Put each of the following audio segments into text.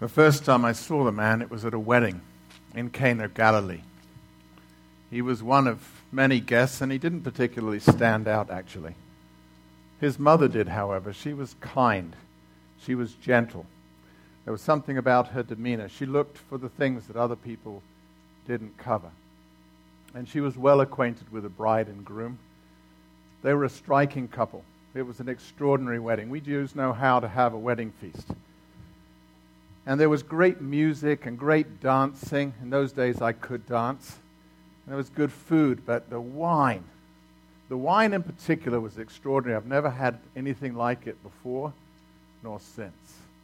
The first time I saw the man, it was at a wedding in Cana of Galilee. He was one of many guests, and he didn't particularly stand out, actually. His mother did, however. She was kind. She was gentle. There was something about her demeanor. She looked for the things that other people didn't cover. And she was well acquainted with the bride and groom. They were a striking couple. It was an extraordinary wedding. We Jews know how to have a wedding feast. And there was great music and great dancing. In those days I could dance. And there was good food, but the wine in particular was extraordinary. I've never had anything like it before nor since.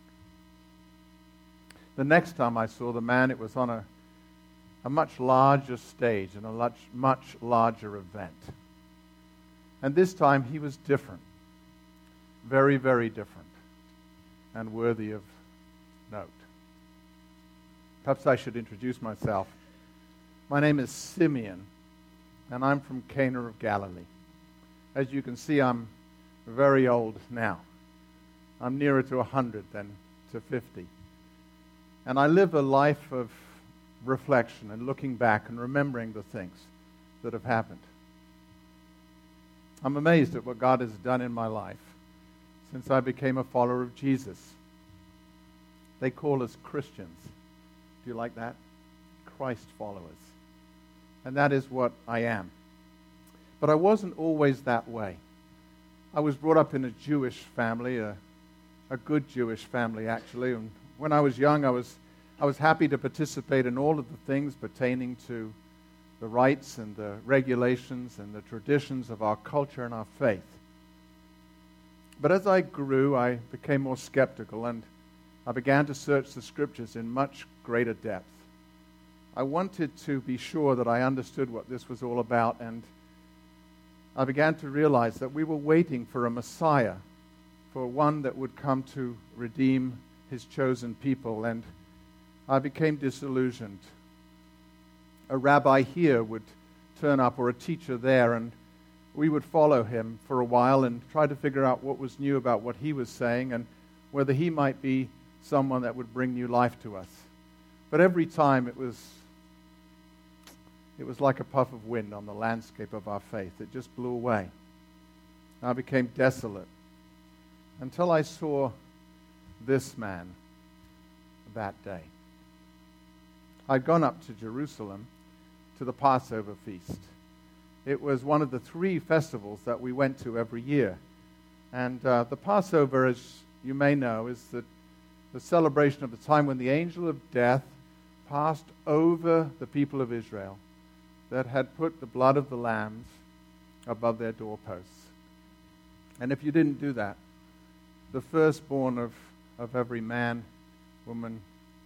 The next time I saw the man, it was on a much larger stage and a much larger event. And this time he was different. Very, very different. And worthy of note. Perhaps I should introduce myself. My name is Simeon, and I'm from Cana of Galilee. As you can see, I'm very old now. I'm nearer to 100 than to 50. And I live a life of reflection and looking back and remembering the things that have happened. I'm amazed at what God has done in my life since I became a follower of Jesus. They call us Christians. Do you like that? Christ followers. And that is what I am. But I wasn't always that way. I was brought up in a Jewish family, a good Jewish family actually. And when I was young, I was happy to participate in all of the things pertaining to the rights and the regulations and the traditions of our culture and our faith. But as I grew, I became more skeptical, and I began to search the Scriptures in much greater depth. I wanted to be sure that I understood what this was all about, and I began to realize that we were waiting for a Messiah, for one that would come to redeem his chosen people, and I became disillusioned. A rabbi here would turn up, or a teacher there, and we would follow him for a while and try to figure out what was new about what he was saying and whether he might be someone that would bring new life to us. But every time it was like a puff of wind on the landscape of our faith. It just blew away. I became desolate until I saw this man that day. I'd gone up to Jerusalem to the Passover feast. It was one of the 3 festivals that we went to every year. And the Passover, as you may know, is the celebration of the time when the angel of death passed over the people of Israel that had put the blood of the lambs above their doorposts. And if you didn't do that, the firstborn of every man, woman,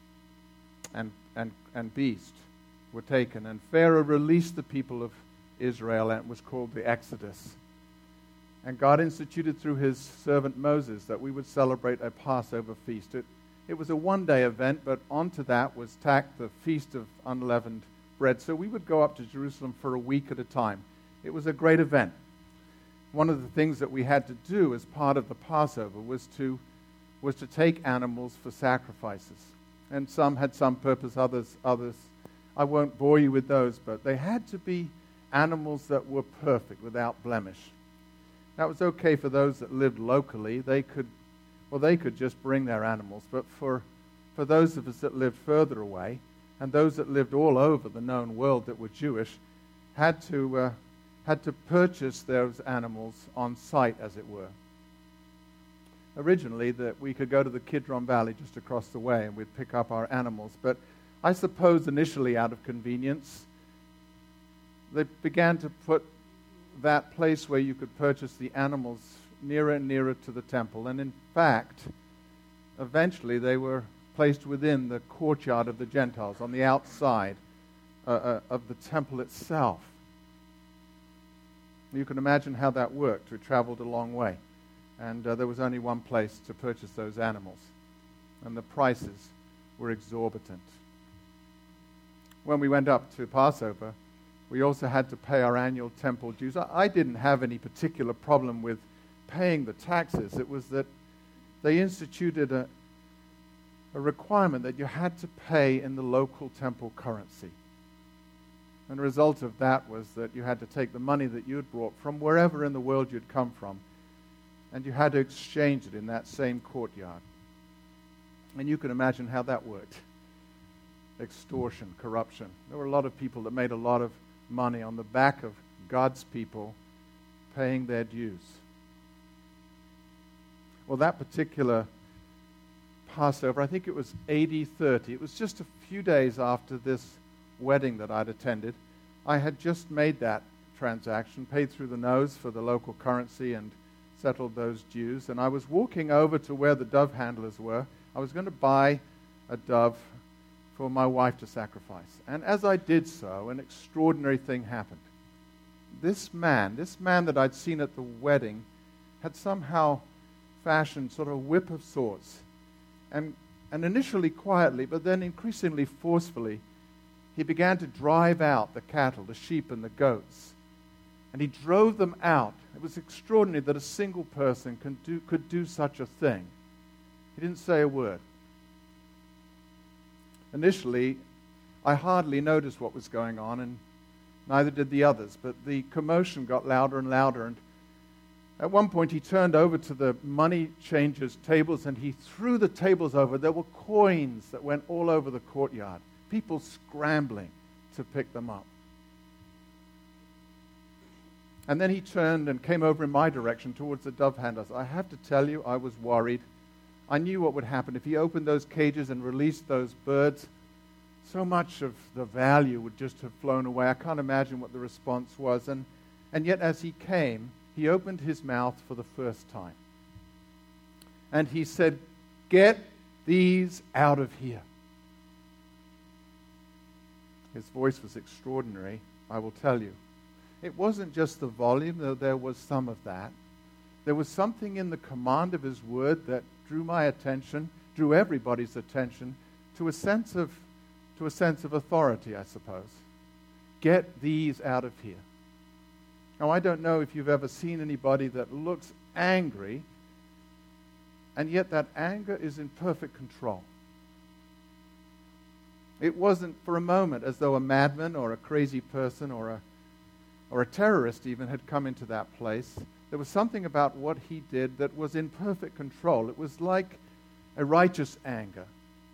and beast were taken. And Pharaoh released the people of Israel, and it was called the Exodus. And God instituted through his servant Moses that we would celebrate a Passover feast. It was a one-day event, but onto that was tacked the Feast of Unleavened Bread. So we would go up to Jerusalem for a week at a time. It was a great event. One of the things that we had to do as part of the Passover was to take animals for sacrifices. And some had some purpose, others. I won't bore you with those, but they had to be animals that were perfect, without blemish. That was okay for those that lived locally. They could just bring their animals. But for those of us that lived further away, and those that lived all over the known world that were Jewish, had to purchase those animals on site, as it were. Originally, that we could go to the Kidron Valley just across the way, and we'd pick up our animals. But I suppose initially, out of convenience, they began to put that place where you could purchase the animals nearer and nearer to the temple. And in fact, eventually they were placed within the courtyard of the Gentiles, on the outside of the temple itself. You can imagine how that worked. We traveled a long way. And there was only one place to purchase those animals. And the prices were exorbitant. When we went up to Passover, we also had to pay our annual temple dues. I didn't have any particular problem with paying the taxes. It was that they instituted a requirement that you had to pay in the local temple currency. And the result of that was that you had to take the money that you had brought from wherever in the world you'd come from, and you had to exchange it in that same courtyard. And you can imagine how that worked. Extortion, corruption. There were a lot of people that made a lot of money on the back of God's people paying their dues. Well, that particular Passover, I think it was AD 30. It was just a few days after this wedding that I'd attended. I had just made that transaction, paid through the nose for the local currency and settled those dues. And I was walking over to where the dove handlers were. I was going to buy a dove for my wife to sacrifice. And as I did so, an extraordinary thing happened. This man that I'd seen at the wedding, had somehow fashioned sort of a whip of sorts. And initially quietly, but then increasingly forcefully, he began to drive out the cattle, the sheep and the goats. And he drove them out. It was extraordinary that a single person could do such a thing. He didn't say a word. Initially, I hardly noticed what was going on, and neither did the others. But the commotion got louder and louder, and at one point he turned over to the money changers' tables, and he threw the tables over. There were coins that went all over the courtyard, people scrambling to pick them up. And then he turned and came over in my direction towards the dove handlers. I have to tell you, I was worried. I knew what would happen if he opened those cages and released those birds. So much of the value would just have flown away. I can't imagine what the response was. And yet as he came, he opened his mouth for the first time. And he said, "Get these out of here." His voice was extraordinary, I will tell you. It wasn't just the volume, though there was some of that. There was something in the command of his word that drew my attention, drew everybody's attention, to a sense of authority, I suppose. Get these out of here. Now, I don't know if you've ever seen anybody that looks angry, and yet that anger is in perfect control. It wasn't for a moment as though a madman or a crazy person or a terrorist even had come into that place. There was something about what he did that was in perfect control. It was like a righteous anger.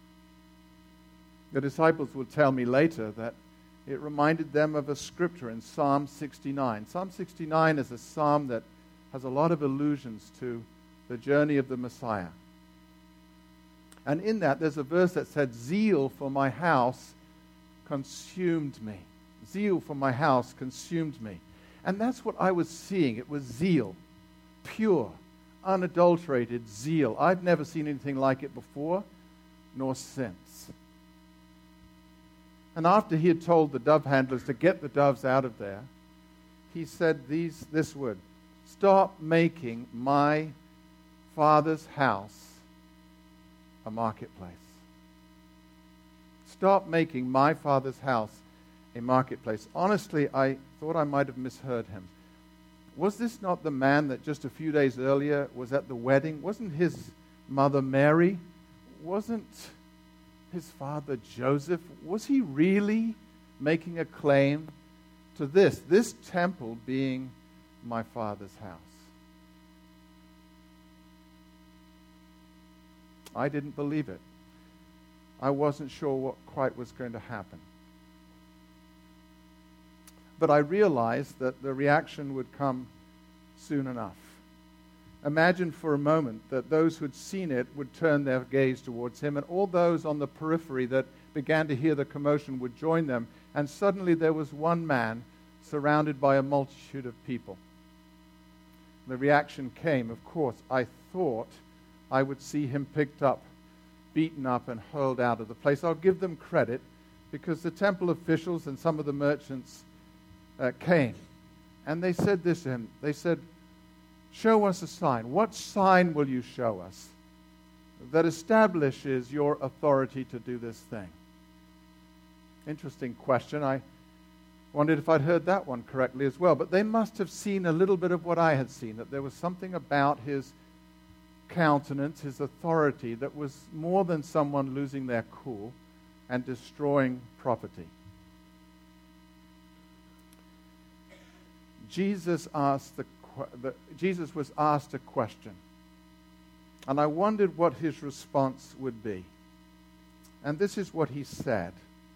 The disciples will tell me later that it reminded them of a scripture in Psalm 69. Psalm 69 is a psalm that has a lot of allusions to the journey of the Messiah. And in that, there's a verse that said, "Zeal for my house consumed me." Zeal for my house consumed me. And that's what I was seeing. It was zeal. Pure, unadulterated zeal. I've never seen anything like it before, nor since. And after he had told the dove handlers to get the doves out of there, he said this word, "Stop making my Father's house a marketplace." Stop making my Father's house a marketplace. Honestly, I thought I might have misheard him. Was this not the man that just a few days earlier was at the wedding? Wasn't his mother Mary? Wasn't his father Joseph? Was he really making a claim to this temple being my Father's house? I didn't believe it. I wasn't sure what quite was going to happen. But I realized that the reaction would come soon enough. Imagine for a moment that those who had seen it would turn their gaze towards him, and all those on the periphery that began to hear the commotion would join them, and suddenly there was one man surrounded by a multitude of people. The reaction came, of course. I thought I would see him picked up, beaten up, and hurled out of the place. I'll give them credit, because the temple officials and some of the merchants came, and they said this to him. They said, "Show us a sign. What sign will you show us that establishes your authority to do this thing?" Interesting question. I wondered if I'd heard that one correctly as well. But they must have seen a little bit of what I had seen, that there was something about his countenance, his authority, that was more than someone losing their cool and destroying property. Jesus was asked a question, and I wondered what his response would be. And this is what he said: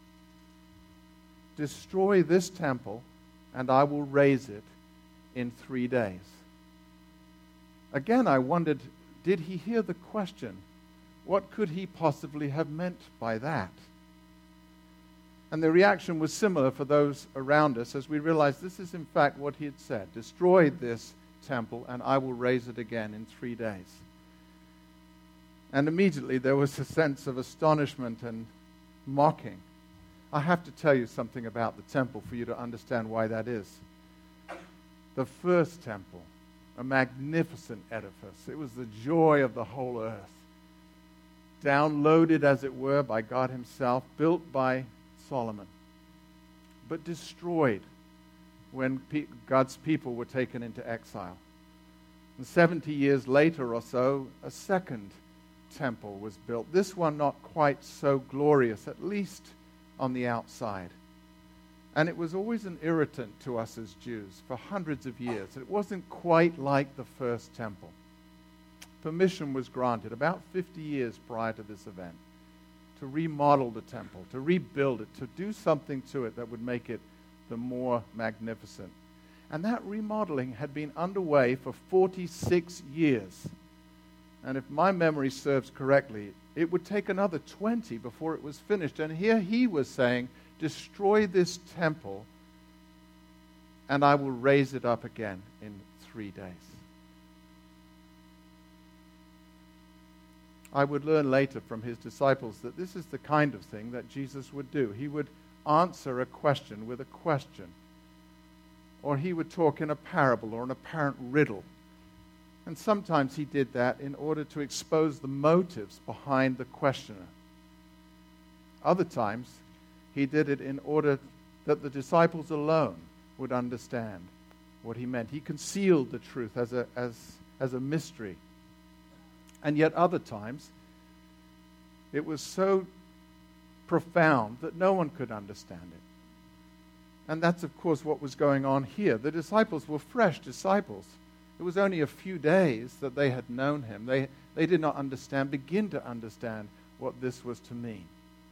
"Destroy this temple, and I will raise it in 3 days." Again, I wondered, did he hear the question? What could he possibly have meant by that? And the reaction was similar for those around us as we realized this is in fact what he had said: "Destroy this temple, and I will raise it again in 3 days." And immediately there was a sense of astonishment and mocking. I have to tell you something about the temple for you to understand why that is. The first temple, a magnificent edifice. It was the joy of the whole earth. Downloaded, as it were, by God himself, built by Solomon, but destroyed when God's people were taken into exile. And 70 years later or so, a second temple was built. This one not quite so glorious, at least on the outside. And it was always an irritant to us as Jews for hundreds of years. It wasn't quite like the first temple. Permission was granted about 50 years prior to this event to remodel the temple, to rebuild it, to do something to it that would make it the more magnificent. And that remodeling had been underway for 46 years. And if my memory serves correctly, it would take another 20 before it was finished. And here he was saying, "Destroy this temple, and I will raise it up again in 3 days." I would learn later from his disciples that this is the kind of thing that Jesus would do. He would answer a question with a question, or he would talk in a parable or an apparent riddle. And sometimes he did that in order to expose the motives behind the questioner. Other times, he did it in order that the disciples alone would understand what he meant. He concealed the truth as a mystery. And yet other times, it was so profound that no one could understand it. And that's, of course, what was going on here. The disciples were fresh disciples. It was only a few days that they had known him. They did not begin to understand what this was to mean.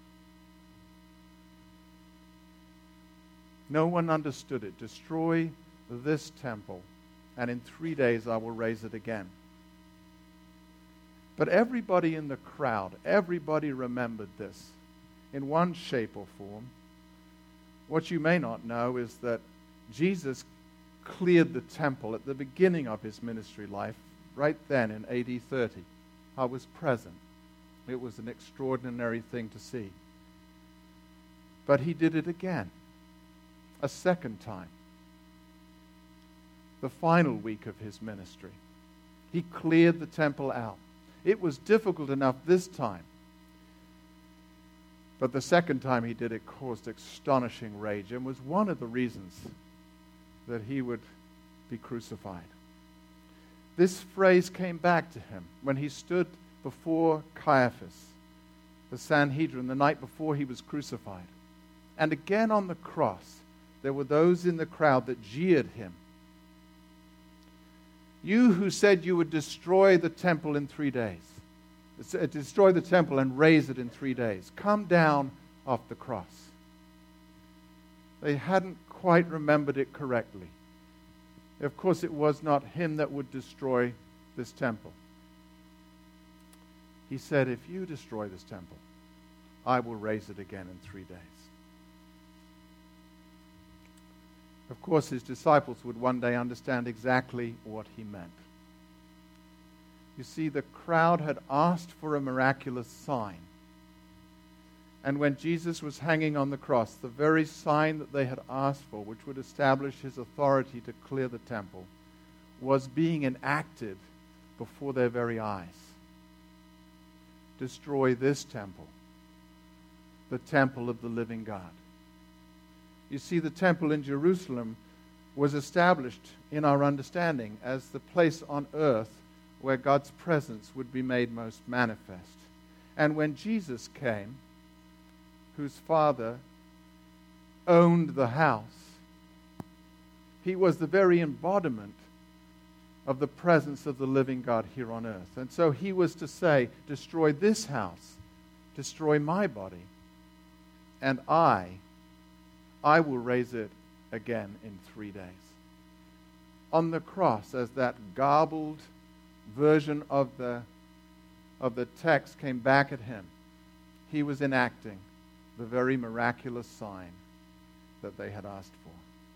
No one understood it. "Destroy this temple, and in 3 days I will raise it again." But everybody in the crowd, everybody remembered this in one shape or form. What you may not know is that Jesus cleared the temple at the beginning of his ministry life, right then in AD 30. I was present. It was an extraordinary thing to see. But he did it again, a second time, the final week of his ministry. He cleared the temple out. It was difficult enough this time, but the second time he did it caused astonishing rage and was one of the reasons that he would be crucified. This phrase came back to him when he stood before Caiaphas, the Sanhedrin, the night before he was crucified. And again on the cross, there were those in the crowd that jeered him. "You who said you would destroy the temple in 3 days, destroy the temple and raise it in 3 days, come down off the cross." They hadn't quite remembered it correctly. Of course, it was not him that would destroy this temple. He said, "If you destroy this temple, I will raise it again in 3 days." Of course, his disciples would one day understand exactly what he meant. You see, the crowd had asked for a miraculous sign. And when Jesus was hanging on the cross, the very sign that they had asked for, which would establish his authority to clear the temple, was being enacted before their very eyes. Destroy this temple, the temple of the living God. You see, the temple in Jerusalem was established in our understanding as the place on earth where God's presence would be made most manifest. And when Jesus came, whose Father owned the house, he was the very embodiment of the presence of the living God here on earth. And so he was to say, destroy this house, destroy my body, and I will raise it again in 3 days. On the cross, as that garbled version of the text came back at him, he was enacting the very miraculous sign that they had asked for.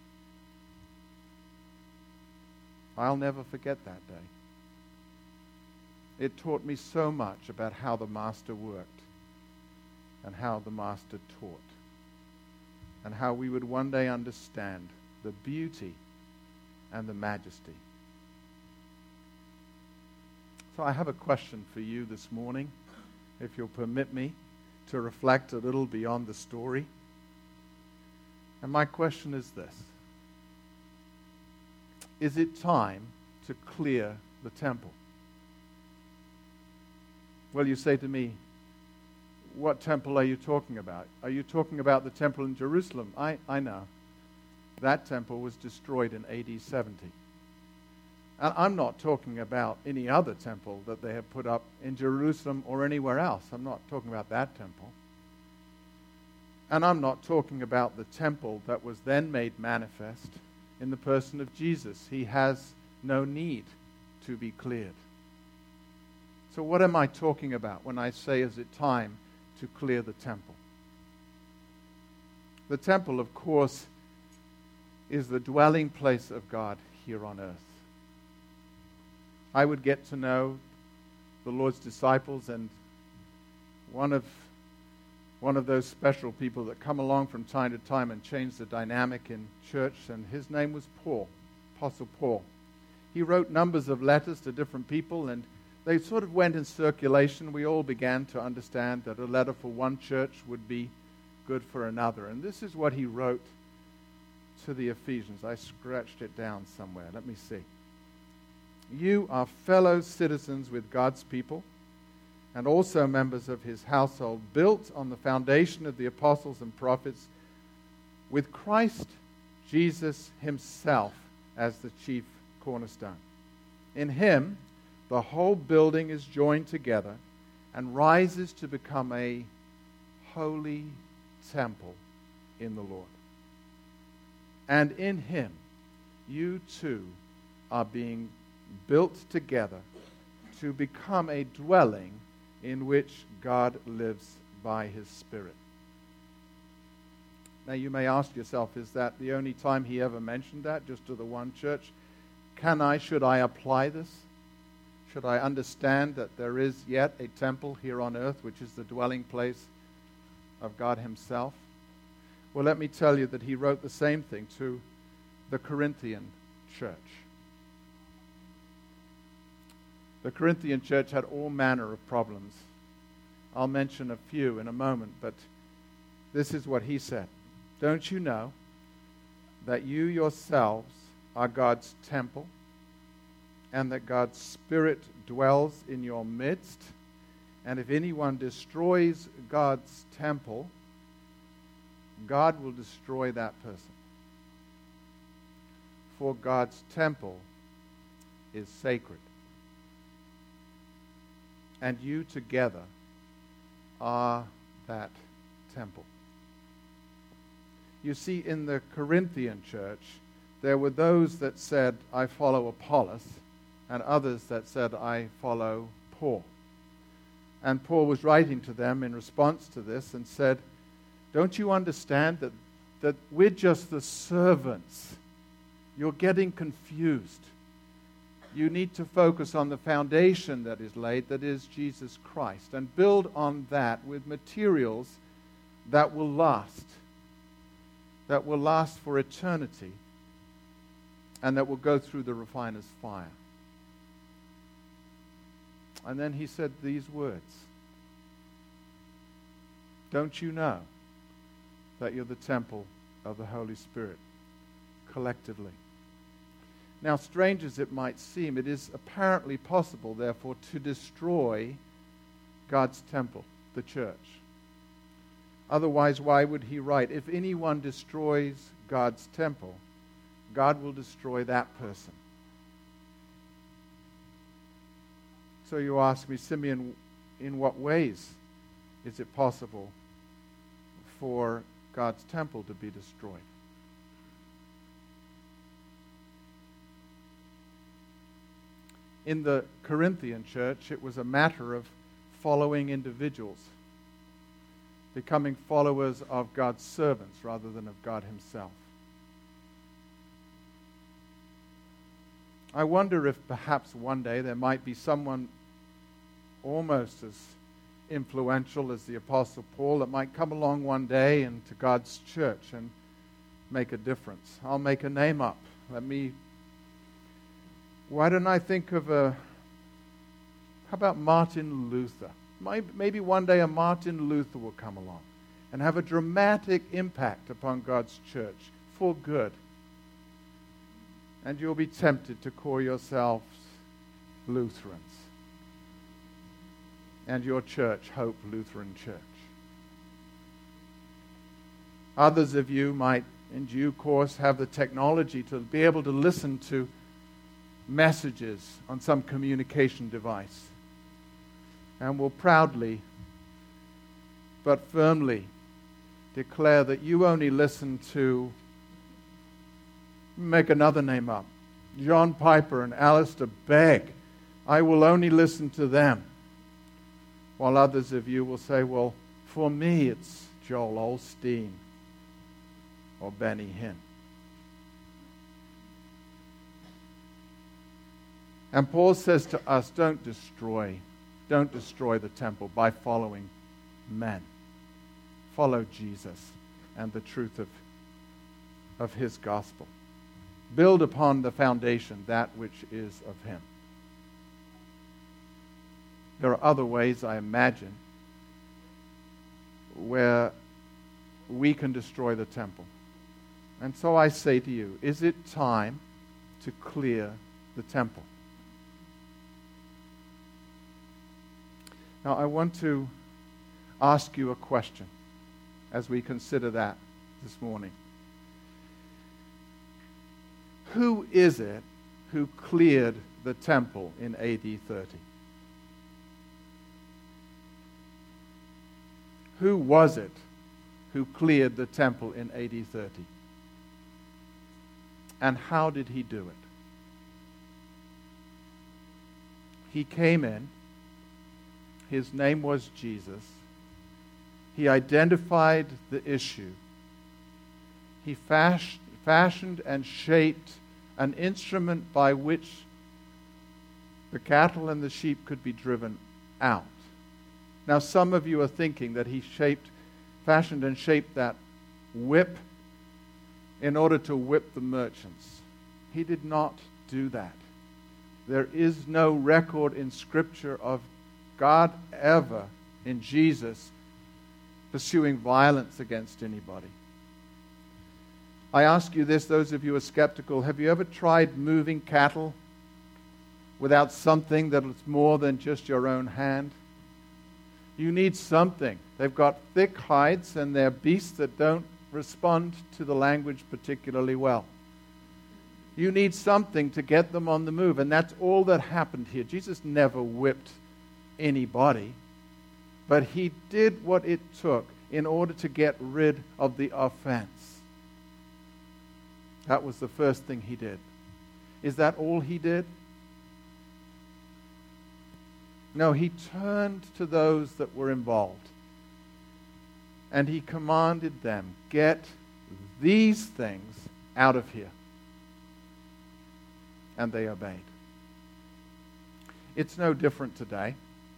I'll never forget that day. It taught me so much about how the Master worked and how the Master taught, and how we would one day understand the beauty and the majesty. So I have a question for you this morning, if you'll permit me to reflect a little beyond the story. And my question is this: is it time to clear the temple? Well, you say to me, what temple are you talking about? Are you talking about the temple in Jerusalem? I know. That temple was destroyed in AD 70. And I'm not talking about any other temple that they have put up in Jerusalem or anywhere else. I'm not talking about that temple. And I'm not talking about the temple that was then made manifest in the person of Jesus. He has no need to be cleared. So what am I talking about when I say, is it time to clear the temple? The temple, of course, is the dwelling place of God here on earth. I would get to know the Lord's disciples, and one of those special people that come along from time to time and change the dynamic in church, and his name was Paul, Apostle Paul. He wrote numbers of letters to different people, and they sort of went in circulation. We all began to understand that a letter for one church would be good for another. And this is what he wrote to the Ephesians. I scratched it down somewhere. Let me see. You are fellow citizens with God's people, and also members of his household, built on the foundation of the apostles and prophets, with Christ Jesus himself as the chief cornerstone. In him, the whole building is joined together and rises to become a holy temple in the Lord. And in him, you too are being built together to become a dwelling in which God lives by his Spirit. Now you may ask yourself, is that the only time he ever mentioned that, just to the one church? Should I apply this? Should I understand that there is yet a temple here on earth, which is the dwelling place of God himself? Well, let me tell you that he wrote the same thing to the Corinthian church. The Corinthian church had all manner of problems. I'll mention a few in a moment, but this is what he said. Don't you know that you yourselves are God's temple, and that God's Spirit dwells in your midst? And if anyone destroys God's temple, God will destroy that person. For God's temple is sacred, and you together are that temple. You see, in the Corinthian church, there were those that said, I follow Apollos, and others that said, I follow Paul. And Paul was writing to them in response to this and said, don't you understand that we're just the servants? You're getting confused. You need to focus on the foundation that is laid, that is Jesus Christ, and build on that with materials that will last for eternity, and that will go through the refiner's fire. And then he said these words: don't you know that you're the temple of the Holy Spirit collectively? Now, strange as it might seem, it is apparently possible, therefore, to destroy God's temple, the church. Otherwise, why would he write, if anyone destroys God's temple, God will destroy that person? So you ask me, Simeon, in what ways is it possible for God's temple to be destroyed? In the Corinthian church, it was a matter of following individuals, becoming followers of God's servants rather than of God himself. I wonder if perhaps one day there might be someone almost as influential as the Apostle Paul that might come along one day into God's church and make a difference. I'll make a name up. Why don't I think of how about Martin Luther? Maybe one day a Martin Luther will come along and have a dramatic impact upon God's church for good. And you'll be tempted to call yourselves Lutherans. And your church, Hope Lutheran Church. Others of you might, in due course, have the technology to be able to listen to messages on some communication device, and will proudly but firmly declare that you only listen to, make another name up, John Piper and Alistair Begg. I will only listen to them. While others of you will say, well, for me it's Joel Osteen or Benny Hinn. And Paul says to us, don't destroy the temple by following men. Follow Jesus and the truth of his gospel. Build upon the foundation that which is of him. There are other ways, I imagine, where we can destroy the temple. And so I say to you, is it time to clear the temple? Now, I want to ask you a question as we consider that this morning. Who is it who cleared the temple in AD 30? Who was it who cleared the temple in AD 30? And how did he do it? He came in. His name was Jesus. He identified the issue. He fashioned and shaped an instrument by which the cattle and the sheep could be driven out. Now, some of you are thinking that he fashioned and shaped that whip in order to whip the merchants. He did not do that. There is no record in Scripture of God ever, in Jesus, pursuing violence against anybody. I ask you this, those of you who are skeptical, have you ever tried moving cattle without something that is more than just your own hand? You need something. They've got thick hides and they're beasts that don't respond to the language particularly well. You need something to get them on the move, and that's all that happened here. Jesus never whipped anybody, but he did what it took in order to get rid of the offense. That was the first thing he did. Is that all he did? No, he turned to those that were involved and he commanded them, get these things out of here. And they obeyed. It's no different today.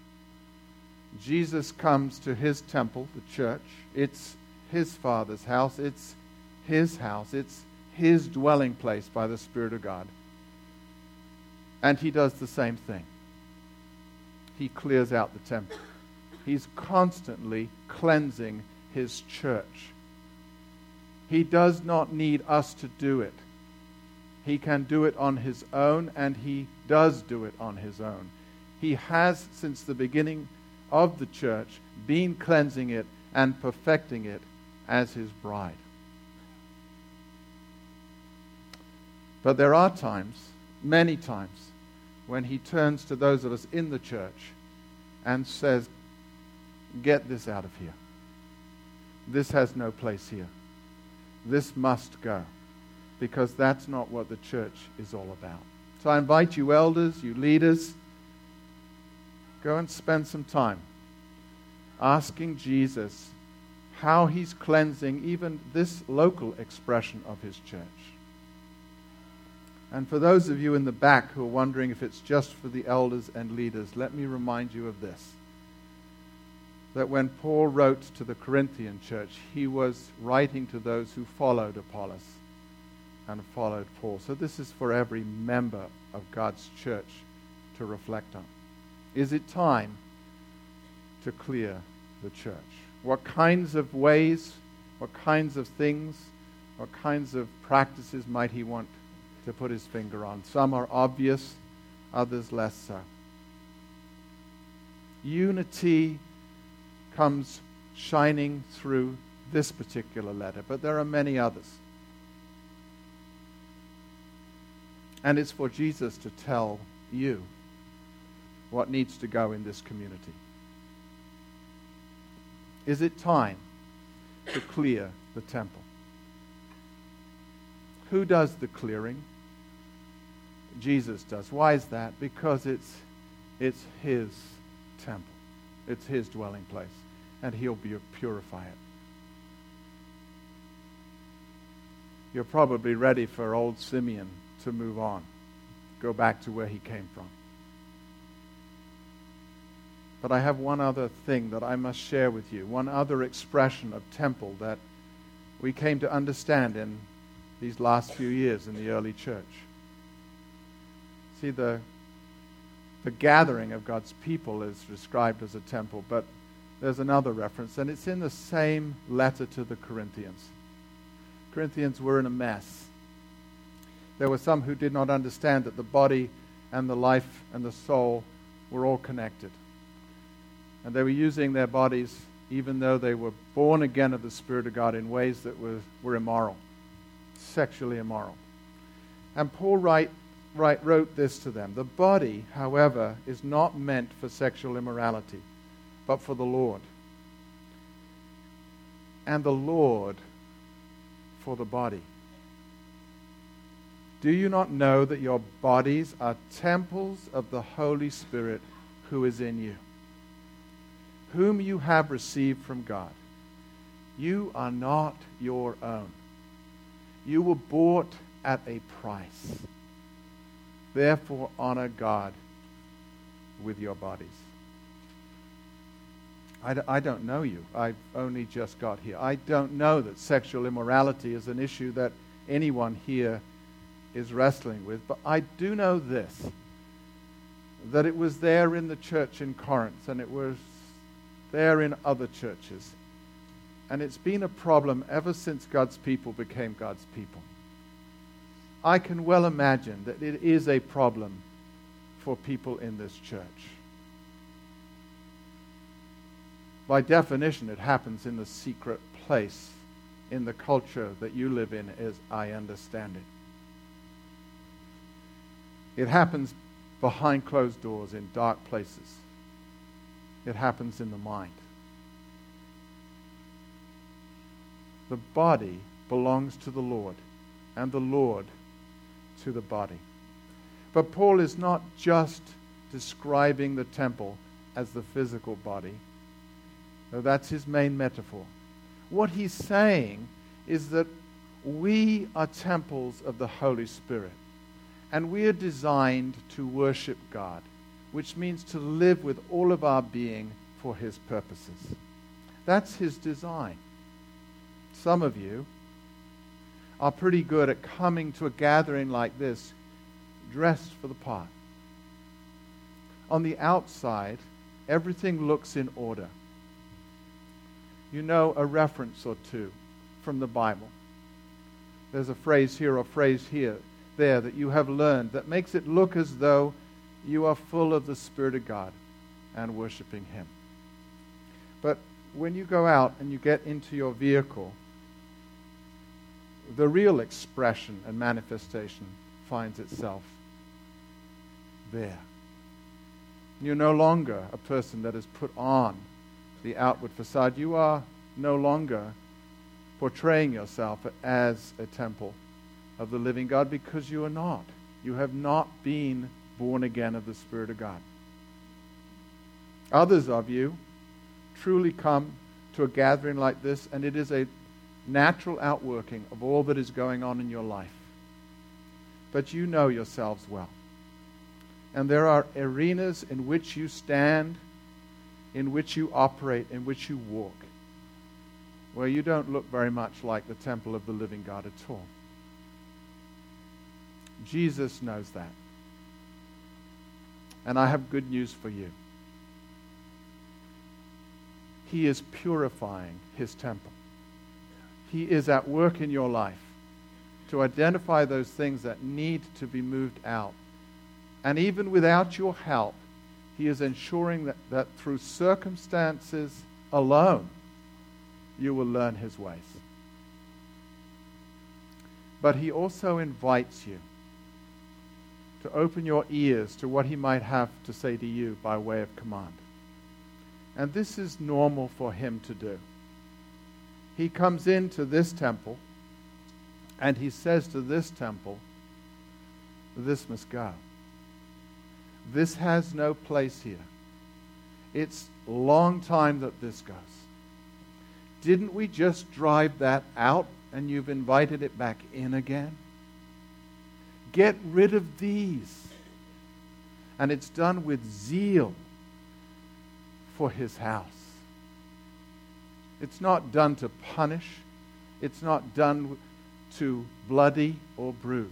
Jesus comes to his temple, the church. It's his Father's house. It's his house. It's his dwelling place by the Spirit of God. And he does the same thing. He clears out the temple. He's constantly cleansing his church. He does not need us to do it. He can do it on his own, and he does do it on his own. He has, since the beginning of the church, been cleansing it and perfecting it as his bride. But there are times, many times, when he turns to those of us in the church and says, get this out of here. This has no place here. This must go, because that's not what the church is all about. So I invite you elders, you leaders, go and spend some time asking Jesus how he's cleansing even this local expression of his church. And for those of you in the back who are wondering if it's just for the elders and leaders, let me remind you of this. That when Paul wrote to the Corinthian church, he was writing to those who followed Apollos and followed Paul. So this is for every member of God's church to reflect on. Is it time to clear the church? What kinds of ways, what kinds of things, what kinds of practices might he want to put his finger on? Some are obvious, others less so. Unity comes shining through this particular letter, but there are many others. And it's for Jesus to tell you what needs to go in this community. Is it time to clear the temple? Who does the clearing? Jesus does. Why is that? Because it's his temple. It's his dwelling place. And he'll purify it. You're probably ready for old Simeon to move on. Go back to where he came from. But I have one other thing that I must share with you. One other expression of temple that we came to understand in these last few years in the early church. See, the gathering of God's people is described as a temple, but there's another reference, and it's in the same letter to the Corinthians. Corinthians were in a mess. There were some who did not understand that the body and the life and the soul were all connected. And they were using their bodies, even though they were born again of the Spirit of God, in ways that were immoral, sexually immoral. And Paul wrote this to them. The body, however, is not meant for sexual immorality, but for the Lord. And the Lord for the body. Do you not know that your bodies are temples of the Holy Spirit who is in you, whom you have received from God? You are not your own. You were bought at a price. Therefore, honor God with your bodies. I don't know you. I've only just got here. I don't know that sexual immorality is an issue that anyone here is wrestling with. But I do know this, that it was there in the church in Corinth, and it was there in other churches. And it's been a problem ever since God's people became God's people. I can well imagine that it is a problem for people in this church. By definition, it happens in the secret place in the culture that you live in, as I understand it. It happens behind closed doors in dark places. It happens in the mind. The body belongs to the Lord, and the Lord to the body. But Paul is not just describing the temple as the physical body, though that's his main metaphor. What he's saying is that we are temples of the Holy Spirit, and we are designed to worship God, which means to live with all of our being for his purposes. That's his design. Some of you are pretty good at coming to a gathering like this dressed for the part. On the outside, everything looks in order. You know a reference or two from the Bible. There's a phrase here or phrase here there that you have learned that makes it look as though you are full of the Spirit of God and worshiping Him. But when you go out and you get into your vehicle, the real expression and manifestation finds itself there. You're no longer a person that has put on the outward facade. You are no longer portraying yourself as a temple of the living God, because you are not. You have not been born again of the Spirit of God. Others of you truly come to a gathering like this, and it is a natural outworking of all that is going on in your life. But you know yourselves well. And there are arenas in which you stand, in which you operate, in which you walk, where you don't look very much like the temple of the living God at all. Jesus knows that. And I have good news for you. He is purifying His temple. He is at work in your life to identify those things that need to be moved out. And even without your help, He is ensuring that through circumstances alone, you will learn His ways. But He also invites you to open your ears to what He might have to say to you by way of command. And this is normal for Him to do. He comes into this temple and He says to this temple, this must go. This has no place here. It's a long time that this goes. Didn't we just drive that out and you've invited it back in again? Get rid of these. And it's done with zeal for His house. It's not done to punish. It's not done to bloody or bruise.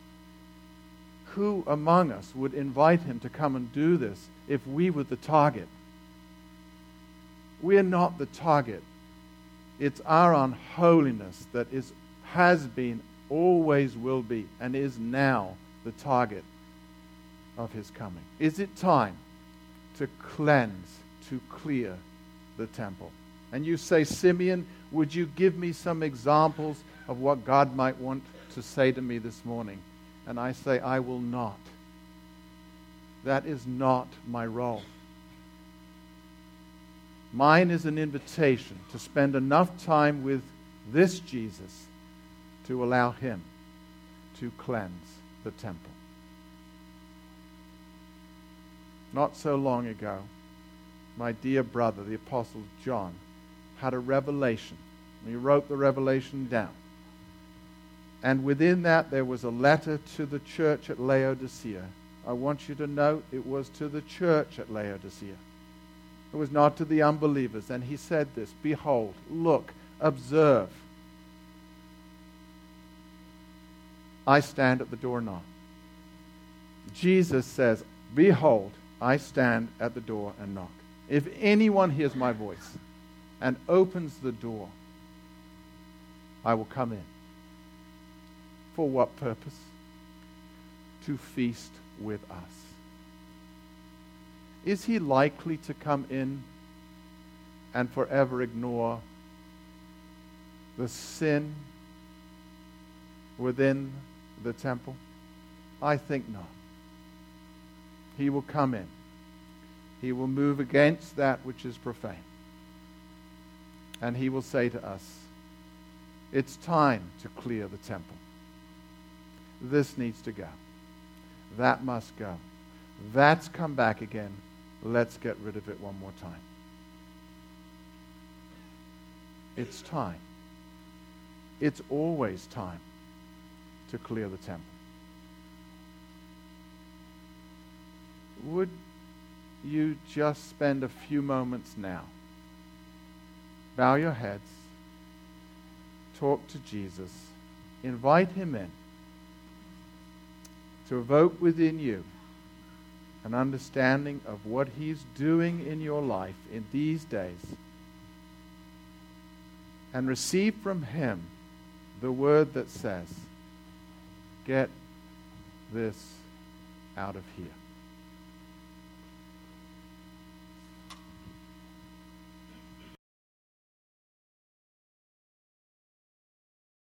Who among us would invite Him to come and do this if we were the target? We are not the target. It's our unholiness that has been, always will be, and is now the target of His coming. Is it time to cleanse, to clear the temple? And you say, Simeon, would you give me some examples of what God might want to say to me this morning? And I say, I will not. That is not my role. Mine is an invitation to spend enough time with this Jesus to allow Him to cleanse the temple. Not so long ago, my dear brother, the Apostle John, had a revelation. He wrote the revelation down. And within that, there was a letter to the church at Laodicea. I want you to note it was to the church at Laodicea. It was not to the unbelievers. And he said this, behold, look, observe. I stand at the door and knock. Jesus says, behold, I stand at the door and knock. If anyone hears my voice and opens the door, I will come in. For what purpose? To feast with us. Is He likely to come in and forever ignore the sin within the temple? I think not. He will come in. He will move against that which is profane. And He will say to us, it's time to clear the temple. This needs to go. That must go. That's come back again. Let's get rid of it one more time. It's time. It's always time to clear the temple. Would you just spend a few moments now? Bow your heads. Talk to Jesus. Invite Him in to evoke within you an understanding of what He's doing in your life in these days, and receive from Him the word that says, get this out of here.